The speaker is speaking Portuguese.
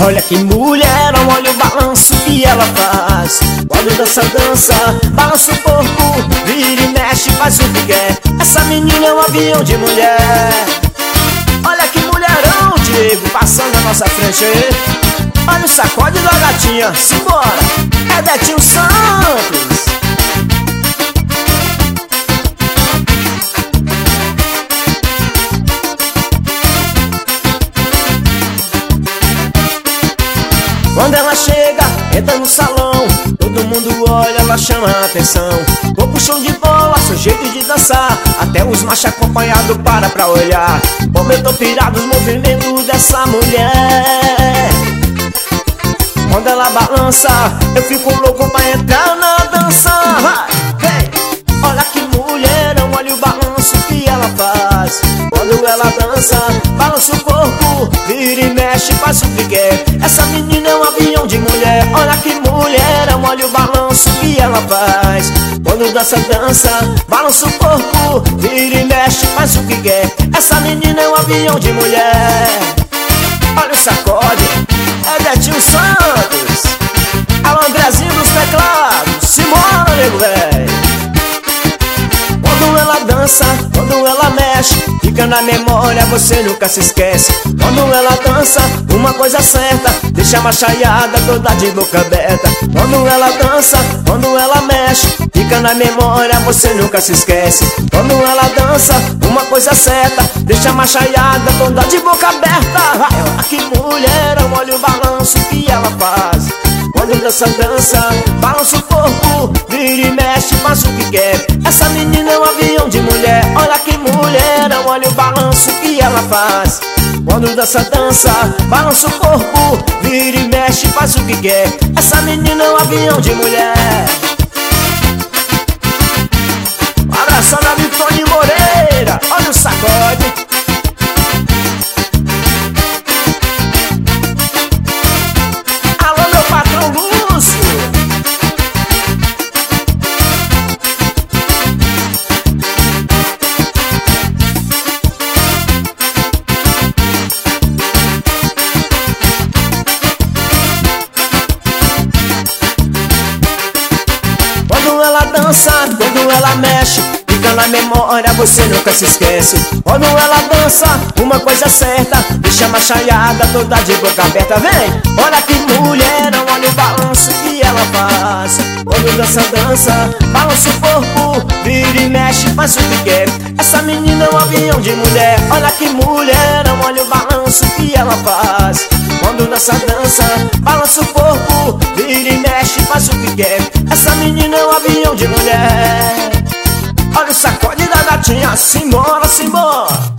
Olha que mulherão, olha o balanço que ela faz. Quando dança, balança o corpo, vira e mexe, faz o que quer. Essa menina é um avião de mulher. Olha que mulherão, Diego, passando na nossa frente aí. Olha o sacode da gatinha, simbora, é Betinho Santos. Quando ela chega, entra no salão, todo mundo olha, ela chama a atenção. Corpo show de bola, seu jeito de dançar, até os machos acompanhados para pra olhar. Como eu tô pirado os movimentos dessa mulher. Quando ela balança, eu fico louco pra entrar na dança. Hey! Olha que mulherão, olha o balanço que ela faz. Quando ela dança, balança o corpo, vira e mexe, faz o que quer. Essa menina é um avião de mulher. Olha que mulherão, olha o balanço que ela faz. Quando dança, balança o corpo, vira e mexe, faz o que quer. Essa menina é um avião de mulher. Olha o sacode, é Betinho Santos. Alô, Andrezinho dos teclados, simbora, nego velho. Quando ela dança, quando ela mexe, fica na memória, você nunca se esquece. Quando ela dança, uma coisa certa, deixa a machaiada toda de boca aberta. Quando ela dança, quando ela mexe, fica na memória, você nunca se esquece. Quando ela dança, uma coisa certa, deixa a machaiada toda de boca aberta. Olha que mulherão, olha o balanço que ela faz. Quando dança, balança o corpo, vira e mexe, faz o que quer. Essa menina é um avião de mulher. Olha que mulherão, olha o balanço que ela faz. Quando dança, balança o corpo, vira e mexe, faz o que quer. Essa menina é um avião de mulher. Um abração da Vitone Moreira, olha o sacode. Quando ela dança, quando ela mexe, fica na memória, você nunca se esquece. Quando ela dança, uma coisa certa, deixa a machaiada toda de boca aberta. Vem! Olha que mulherão, olha o balanço que ela faz. Quando dança, balança o corpo, vira e mexe, faz o que quer. Essa menina é um avião de mulher. Olha que mulherão, olha o balanço que ela faz. Quando dança, balança o corpo, vira e mexe, faz o que quer. Essa menina é um avião de mulher. Olha o sacode da gatinha, simbora, simbora.